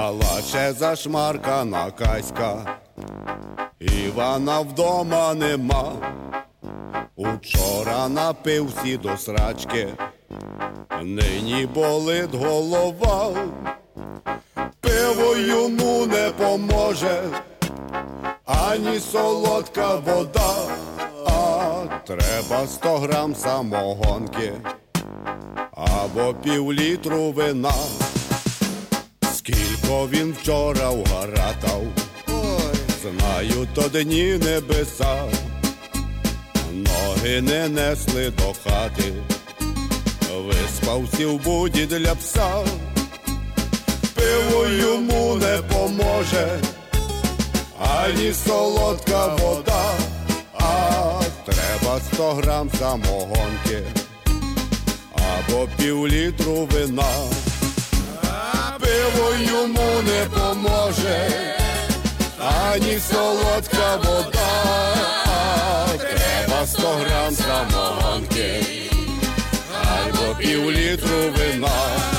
Палаче зашмаркана Каська, Івана вдома нема. Учора напився до срачки, нині болить голова. Пиво йому не поможе, ані солодка вода, а треба 100 грам самогонки або півлітру вина. Скілько він вчора вгаратав, знаю, то дні небеса. Ноги не несли до хати, виспався в буді для пса. Пиво йому не поможе, ані солодка вода, а треба 100 грам самогонки або півлітру вина. Пиво йому не поможе, ані солодка вода, а треба 100 грам самогонки або півлітру вина.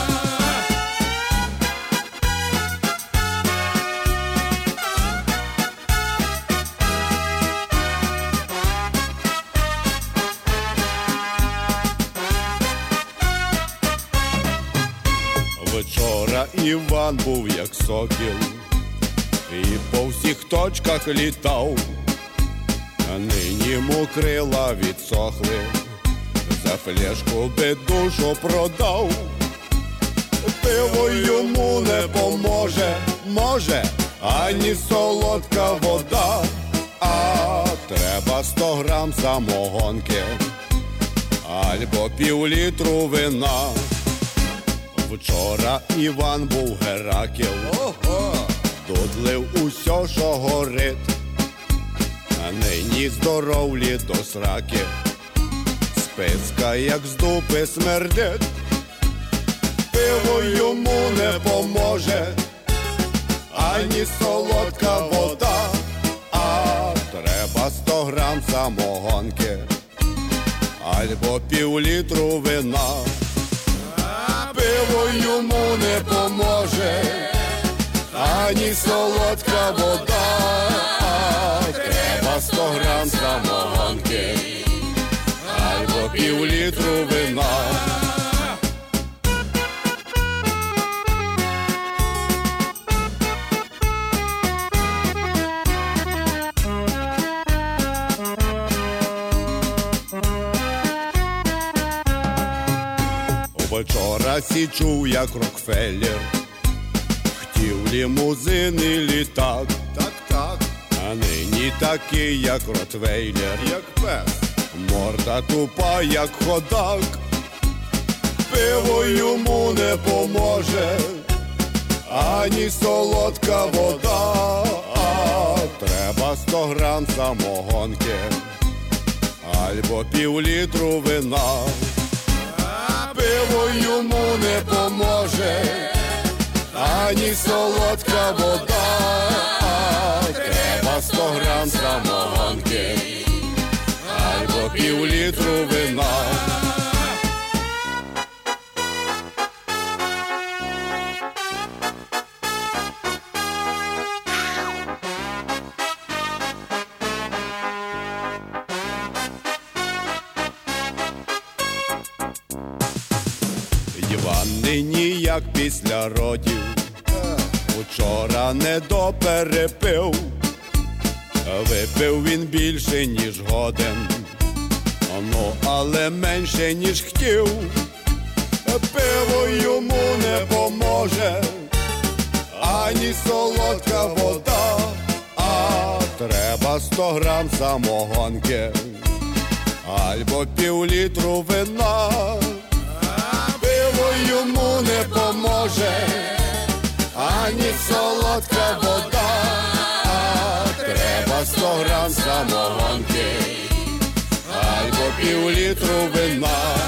Вчора Іван був як сокіл і по всіх точках літав, а нині йому крила відсохли, за флешку би душу продав. Пиво йому не поможе, може, ані солодка вода, а треба 100 грам самогонки або півлітру вина. Вчора Іван був Геракл, додлив усьо, що горить, а нині здоровлі до сраки, списка як з дупи смердить. Пиво йому не поможе, ані солодка вода, а треба 100 грам самогонки або півлітру вина. Пиво йому не поможе, ані солодка вода, а треба 100 грам самогонки або півлітру вина. Вчора січув як Рокфеллер, хотів лімузин і літак, а нині такий як Ротвейлер, як пес, морда тупа як ходак. Пиво йому не поможе, ані солодка вода, а треба 100 грам самогонки або півлітру вина. Пиво йому не поможе, ані солодка вода, а треба 100 грам самогонки або півлітру вина. Іван нині як після родів, учора не доперепив, випив він більше, ніж годен, ну, але менше, ніж хотів. Пиво йому не поможе, ані солодка вода, а треба 100 грам самогонки або півлітру вина. Пиво йому не поможе, ані солодка вода, а треба 100 грам самогонки або півлітру вина.